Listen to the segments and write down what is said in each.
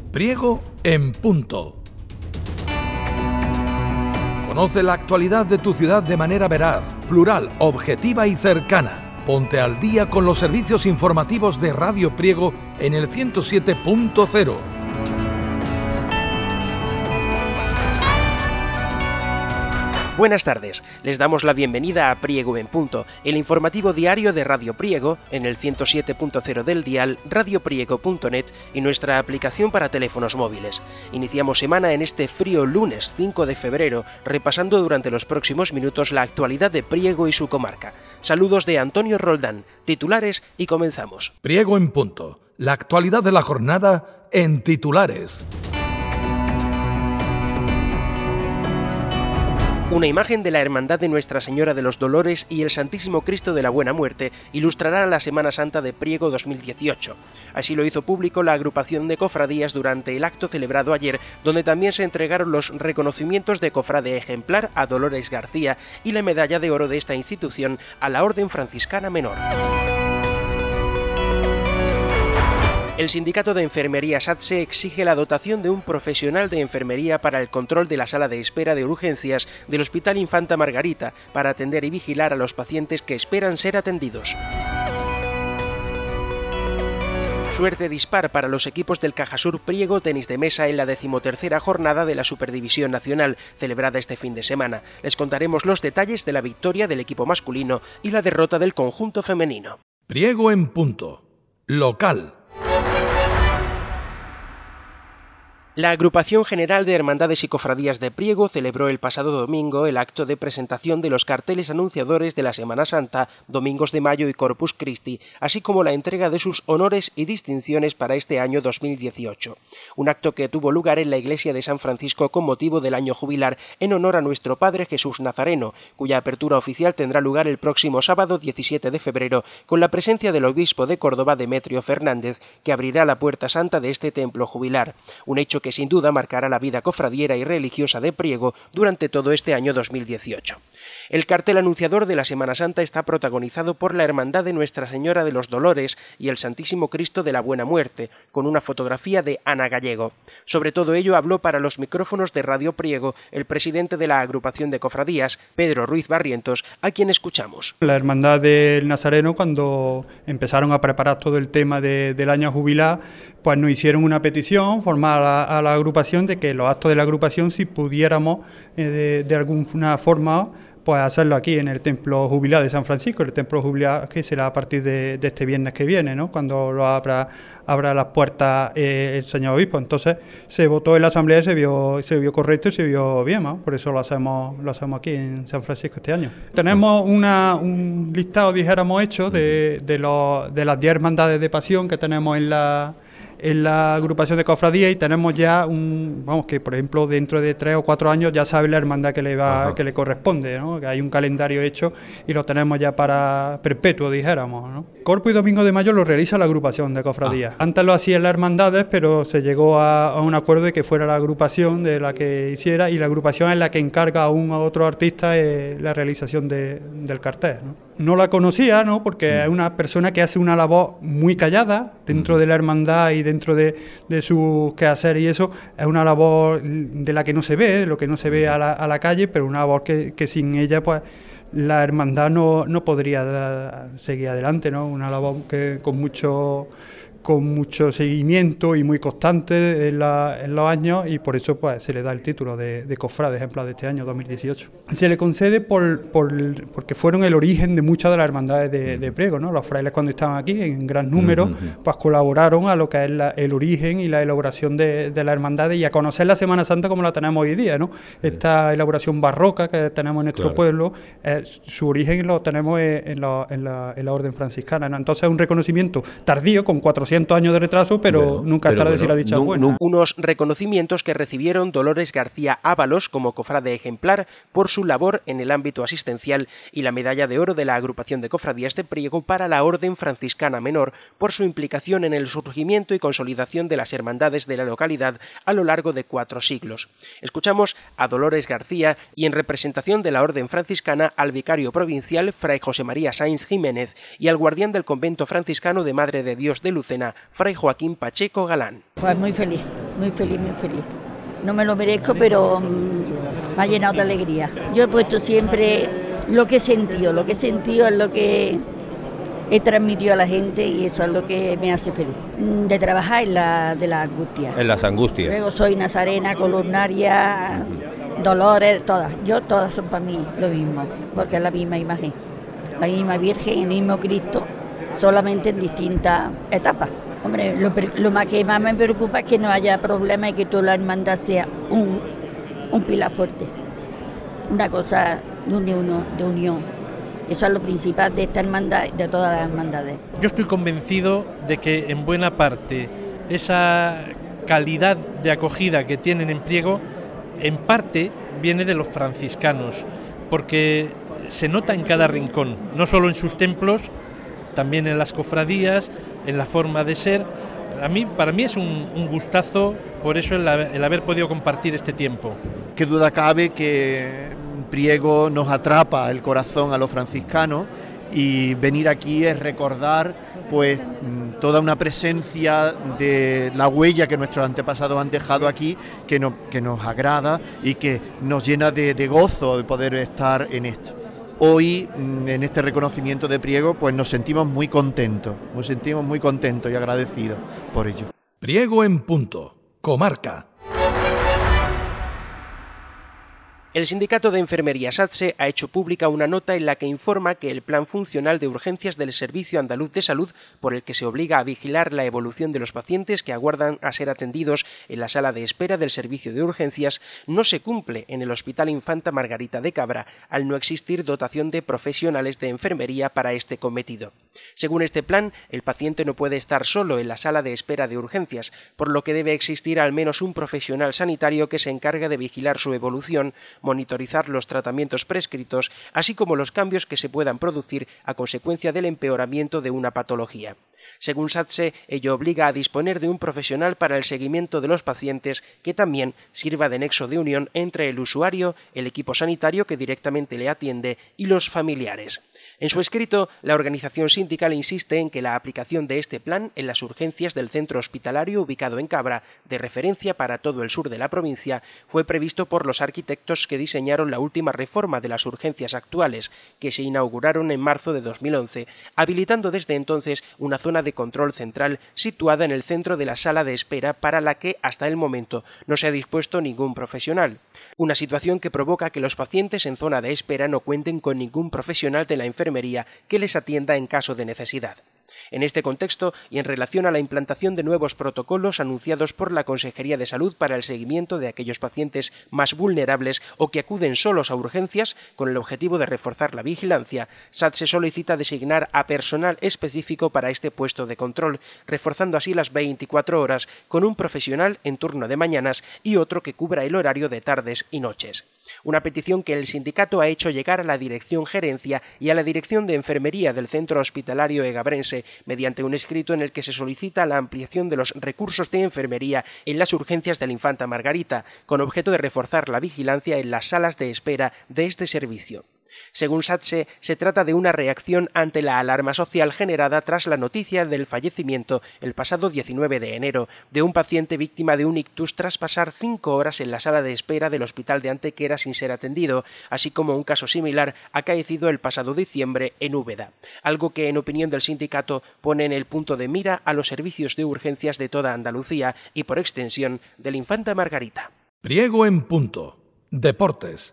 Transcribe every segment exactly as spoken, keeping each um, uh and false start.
Priego en punto. Conoce la actualidad de tu ciudad de manera veraz, plural, objetiva y cercana. Ponte al día con los servicios informativos de Radio Priego en el ciento siete punto cero. Buenas tardes, les damos la bienvenida a Priego en Punto, el informativo diario de Radio Priego en el ciento siete punto cero del dial, radio priego punto net y nuestra aplicación para teléfonos móviles. Iniciamos semana en este frío lunes cinco de febrero, repasando durante los próximos minutos la actualidad de Priego y su comarca. Saludos de Antonio Roldán, titulares y comenzamos. Priego en Punto, la actualidad de la jornada en titulares. Una imagen de la Hermandad de Nuestra Señora de los Dolores y el Santísimo Cristo de la Buena Muerte ilustrará la Semana Santa de Priego dos mil dieciocho. Así lo hizo público la agrupación de cofradías durante el acto celebrado ayer, donde también se entregaron los reconocimientos de cofrade ejemplar a Dolores García y la medalla de oro de esta institución a la Orden Franciscana Menor. El Sindicato de Enfermería SATSE exige la dotación de un profesional de enfermería para el control de la sala de espera de urgencias del Hospital Infanta Margarita para atender y vigilar a los pacientes que esperan ser atendidos. Suerte dispar para los equipos del Cajasur Priego Tenis de Mesa en la decimotercera jornada de la Superdivisión Nacional, celebrada este fin de semana. Les contaremos los detalles de la victoria del equipo masculino y la derrota del conjunto femenino. Priego en Punto. Local. La Agrupación General de Hermandades y Cofradías de Priego celebró el pasado domingo el acto de presentación de los carteles anunciadores de la Semana Santa, Domingos de Mayo y Corpus Christi, así como la entrega de sus honores y distinciones para este año dos mil dieciocho. Un acto que tuvo lugar en la iglesia de San Francisco con motivo del año jubilar en honor a nuestro Padre Jesús Nazareno, cuya apertura oficial tendrá lugar el próximo sábado diecisiete de febrero con la presencia del obispo de Córdoba Demetrio Fernández, que abrirá la puerta santa de este templo jubilar, un hecho que sin duda marcará la vida cofradiera y religiosa de Priego durante todo este año dos mil dieciocho. El cartel anunciador de la Semana Santa está protagonizado por la Hermandad de Nuestra Señora de los Dolores y el Santísimo Cristo de la Buena Muerte, con una fotografía de Ana Gallego. Sobre todo ello habló para los micrófonos de Radio Priego el presidente de la agrupación de cofradías, Pedro Ruiz Barrientos, a quien escuchamos. La Hermandad del Nazareno, cuando empezaron a preparar todo el tema de, del año jubilar, pues nos hicieron una petición formal a, a la agrupación de que los actos de la agrupación, si pudiéramos eh, de, de alguna forma, pues hacerlo aquí en el Templo Jubilar de San Francisco, el Templo Jubilar que será a partir de, de este viernes que viene, ¿no? Cuando lo abra, abra las puertas eh, el señor obispo. Entonces se votó en la asamblea y se vio, se vio correcto y se vio bien, ¿no? Por eso lo hacemos, lo hacemos aquí en San Francisco este año. Tenemos una, un listado, dijéramos, hecho de, de, los, de las diez hermandades de pasión que tenemos en la... en la agrupación de cofradías y tenemos ya un, vamos, que por ejemplo dentro de tres o cuatro años ya sabe la hermandad que le va, Ajá. que le corresponde, ¿no? Que hay un calendario hecho y lo tenemos ya para perpetuo, dijéramos, ¿no? Corpus y Domingo de Mayo lo realiza la agrupación de cofradías. Ah. Antes lo hacían las hermandades, pero se llegó a, a un acuerdo de que fuera la agrupación de la que hiciera, y la agrupación es la que encarga a un a otro artista eh, la realización de, del cartel, ¿no? No la conocía, ¿no? Porque mm. es una persona que hace una labor muy callada dentro mm. de la hermandad y dentro de, de sus quehaceres, y eso es una labor de la que no se ve, lo que no se ve a la, a la calle, pero una labor que, que sin ella, pues, la hermandad no, no podría seguir adelante, ¿no? Una labor que con mucho... con mucho seguimiento y muy constante en, la, en los años, y por eso pues se le da el título de, de cofrade ejemplar de este año dos mil dieciocho. Se le concede por, por porque fueron el origen de muchas de las hermandades de, de Priego, ¿no? Los frailes, cuando estaban aquí en gran número, uh-huh. pues colaboraron a lo que es la, el origen y la elaboración de, de las hermandades, y a conocer la Semana Santa como la tenemos hoy día, ¿no? Esta elaboración barroca que tenemos en nuestro claro. pueblo, eh, su origen lo tenemos en la, en la, en la Orden Franciscana, ¿no? Entonces es un reconocimiento tardío, con cuatrocientos años de retraso, pero bueno, nunca es tarde bueno, si la dicha es buena. Unos reconocimientos que recibieron Dolores García Ábalos como cofrade ejemplar por su labor en el ámbito asistencial, y la medalla de oro de la agrupación de cofradías de Priego para la Orden Franciscana Menor por su implicación en el surgimiento y consolidación de las hermandades de la localidad a lo largo de cuatro siglos. Escuchamos a Dolores García y, en representación de la Orden Franciscana, al vicario provincial Fray José María Sainz Jiménez y al guardián del convento franciscano de Madre de Dios de Lucena, Fray Joaquín Pacheco Galán. Pues muy feliz, muy feliz, muy feliz. No me lo merezco, pero mmm, me ha llenado de alegría. Yo he puesto siempre lo que he sentido, lo que he sentido es lo que he transmitido a la gente y eso es lo que me hace feliz. De trabajar en la de las angustias. En las angustias. Luego soy nazarena, columnaria, dolores, todas. Yo todas son para mí lo mismo, porque es la misma imagen. La misma Virgen, el mismo Cristo, solamente en distintas etapas. Hombre, lo, lo más que más me preocupa es que no haya problema y que toda la hermandad sea un, un pilar fuerte. Una cosa de unión, de unión. Eso es lo principal de esta hermandad y de todas las hermandades. Yo estoy convencido de que en buena parte esa calidad de acogida que tienen en Priego, en parte viene de los franciscanos, porque se nota en cada rincón, no solo en sus templos, también en las cofradías, en la forma de ser. A mí, para mí es un, un gustazo, por eso el, el haber podido compartir este tiempo. Qué duda cabe que Priego nos atrapa el corazón a los franciscanos y venir aquí es recordar pues toda una presencia de la huella que nuestros antepasados han dejado aquí, que, no, que nos agrada y que nos llena de, de gozo de poder estar en esto. Hoy, en este reconocimiento de Priego, pues nos sentimos muy contentos, nos sentimos muy contentos y agradecidos por ello. Priego en punto, comarca. El Sindicato de Enfermería SATSE ha hecho pública una nota en la que informa que el Plan Funcional de Urgencias del Servicio Andaluz de Salud, por el que se obliga a vigilar la evolución de los pacientes que aguardan a ser atendidos en la sala de espera del servicio de urgencias, no se cumple en el Hospital Infanta Margarita de Cabra, al no existir dotación de profesionales de enfermería para este cometido. Según este plan, el paciente no puede estar solo en la sala de espera de urgencias, por lo que debe existir al menos un profesional sanitario que se encargue de vigilar su evolución, monitorizar los tratamientos prescritos, así como los cambios que se puedan producir a consecuencia del empeoramiento de una patología. Según SATSE, ello obliga a disponer de un profesional para el seguimiento de los pacientes que también sirva de nexo de unión entre el usuario, el equipo sanitario que directamente le atiende y los familiares. En su escrito, la organización sindical insiste en que la aplicación de este plan en las urgencias del centro hospitalario ubicado en Cabra, de referencia para todo el sur de la provincia, fue previsto por los arquitectos que diseñaron la última reforma de las urgencias actuales, que se inauguraron en marzo de dos mil once, habilitando desde entonces una zona de control central situada en el centro de la sala de espera para la que, hasta el momento, no se ha dispuesto ningún profesional. Una situación que provoca que los pacientes en zona de espera no cuenten con ningún profesional de la enfermería que les atienda en caso de necesidad. En este contexto, y en relación a la implantación de nuevos protocolos anunciados por la Consejería de Salud para el seguimiento de aquellos pacientes más vulnerables o que acuden solos a urgencias, con el objetivo de reforzar la vigilancia, SATSE solicita designar a personal específico para este puesto de control, reforzando así las veinticuatro horas con un profesional en turno de mañanas y otro que cubra el horario de tardes y noches. Una petición que el sindicato ha hecho llegar a la Dirección Gerencia y a la Dirección de Enfermería del Centro Hospitalario Egabrense mediante un escrito en el que se solicita la ampliación de los recursos de enfermería en las urgencias del Infanta Margarita, con objeto de reforzar la vigilancia en las salas de espera de este servicio. Según SATSE, se trata de una reacción ante la alarma social generada tras la noticia del fallecimiento, el pasado diecinueve de enero, de un paciente víctima de un ictus tras pasar cinco horas en la sala de espera del Hospital de Antequera sin ser atendido, así como un caso similar acaecido el pasado diciembre en Úbeda, algo que, en opinión del sindicato, pone en el punto de mira a los servicios de urgencias de toda Andalucía y, por extensión, del Infanta Margarita. Priego en punto. Deportes.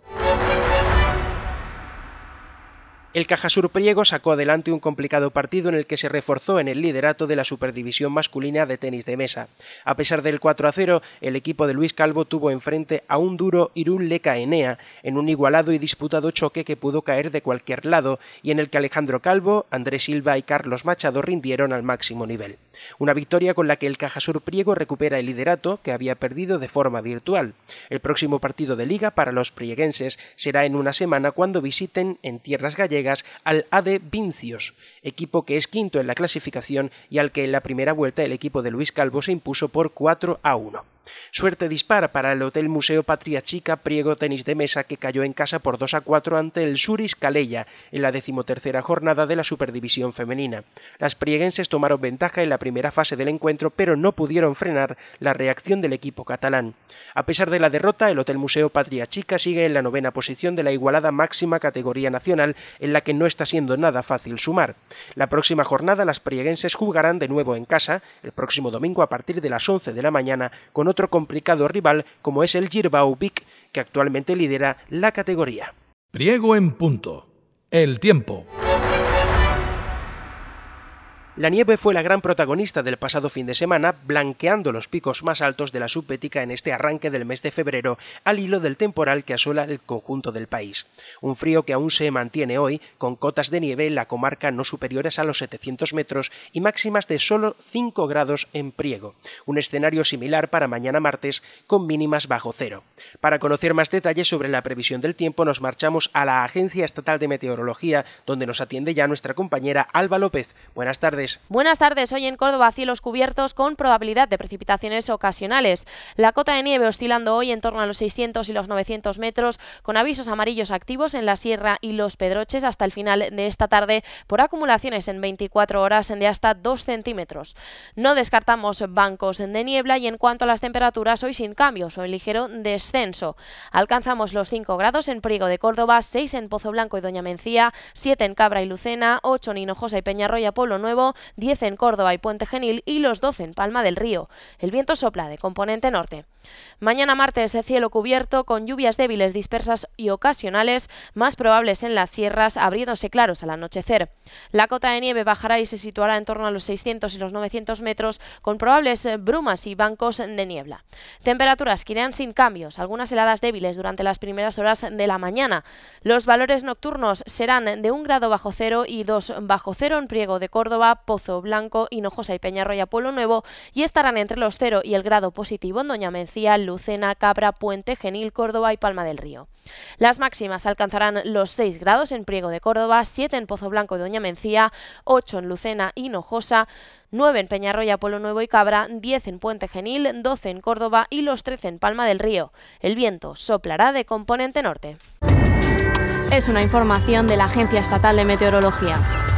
El Cajasur Priego sacó adelante un complicado partido en el que se reforzó en el liderato de la Superdivisión masculina de tenis de mesa. A pesar del cuatro a cero, el equipo de Luis Calvo tuvo enfrente a un duro Irún Leca Enea en un igualado y disputado choque que pudo caer de cualquier lado y en el que Alejandro Calvo, Andrés Silva y Carlos Machado rindieron al máximo nivel. Una victoria con la que el Cajasur Priego recupera el liderato que había perdido de forma virtual. El próximo partido de liga para los prieguenses será en una semana cuando visiten en tierras gallegas al A D Vincios, equipo que es quinto en la clasificación y al que en la primera vuelta el equipo de Luis Calvo se impuso por cuatro a uno. Suerte dispara para el Hotel Museo Patria Chica Priego Tenis de Mesa, que cayó en casa por dos a cuatro ante el Suris Calella en la decimotercera jornada de la Superdivisión femenina. Las prieguenses tomaron ventaja en la primera fase del encuentro, pero no pudieron frenar la reacción del equipo catalán. A pesar de la derrota, el Hotel Museo Patria Chica sigue en la novena posición de la igualada máxima categoría nacional, en la que no está siendo nada fácil sumar. La próxima jornada las prieguenses jugarán de nuevo en casa, el próximo domingo a partir de las once de la mañana, con otro complicado rival como es el Girbau Vic, que actualmente lidera la categoría. Priego en punto. El tiempo. La nieve fue la gran protagonista del pasado fin de semana, blanqueando los picos más altos de la subbética en este arranque del mes de febrero, al hilo del temporal que asola el conjunto del país. Un frío que aún se mantiene hoy, con cotas de nieve en la comarca no superiores a los setecientos metros y máximas de solo cinco grados en Priego. Un escenario similar para mañana martes, con mínimas bajo cero. Para conocer más detalles sobre la previsión del tiempo, nos marchamos a la Agencia Estatal de Meteorología, donde nos atiende ya nuestra compañera Alba López. Buenas tardes. Buenas tardes. Hoy en Córdoba cielos cubiertos con probabilidad de precipitaciones ocasionales. La cota de nieve oscilando hoy en torno a los seiscientos y los novecientos metros, con avisos amarillos activos en la Sierra y los Pedroches hasta el final de esta tarde por acumulaciones en veinticuatro horas de hasta dos centímetros. No descartamos bancos de niebla y en cuanto a las temperaturas, hoy sin cambios o en ligero descenso. Alcanzamos los cinco grados en Priego de Córdoba, seis en Pozo Blanco y Doña Mencía, siete en Cabra y Lucena, ocho en Hinojosa y Peñarroya Pueblo Nuevo, diez en Córdoba y Puente Genil y los doce en Palma del Río. El viento sopla de componente norte. Mañana martes, cielo cubierto con lluvias débiles, dispersas y ocasionales, más probables en las sierras, abriéndose claros al anochecer. La cota de nieve bajará y se situará en torno a los seiscientos y los novecientos metros, con probables brumas y bancos de niebla. Temperaturas que irán sin cambios, algunas heladas débiles durante las primeras horas de la mañana. Los valores nocturnos serán de un grado bajo cero y dos bajo cero en Priego de Córdoba, Pozo Blanco, Hinojosa y Peñarroya Pueblo Nuevo, y estarán entre los cero y el grado positivo en Doña Mencía, Lucena, Cabra, Puente Genil, Córdoba y Palma del Río. Las máximas alcanzarán los seis grados en Priego de Córdoba, siete en Pozo Blanco y Doña Mencía, ocho en Lucena y Hinojosa, nueve en Peñarroya, Pueblo Nuevo y Cabra, diez en Puente Genil, doce en Córdoba y los trece en Palma del Río. El viento soplará de componente norte. Es una información de la Agencia Estatal de Meteorología.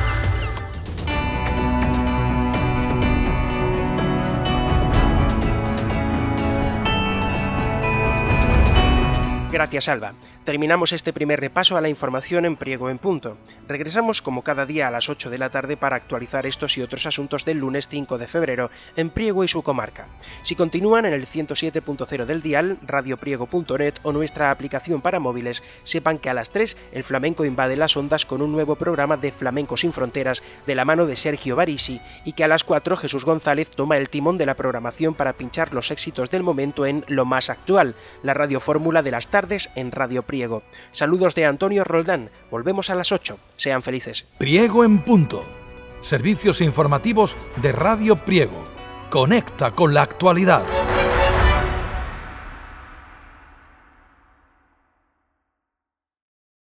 Gracias, Alba. Terminamos este primer repaso a la información en Priego en punto. Regresamos como cada día a las ocho de la tarde para actualizar estos y otros asuntos del lunes cinco de febrero en Priego y su comarca. Si continúan en el ciento siete punto cero del dial, radiopriego punto net o nuestra aplicación para móviles, sepan que a las tres el flamenco invade las ondas con un nuevo programa de Flamenco sin Fronteras de la mano de Sergio Barisi y que a las cuatro Jesús González toma el timón de la programación para pinchar los éxitos del momento en Lo Más Actual, la radiofórmula de las tardes en Radio Priego. Saludos de Antonio Roldán. Volvemos a las ocho. Sean felices. Priego en punto. Servicios informativos de Radio Priego. Conecta con la actualidad.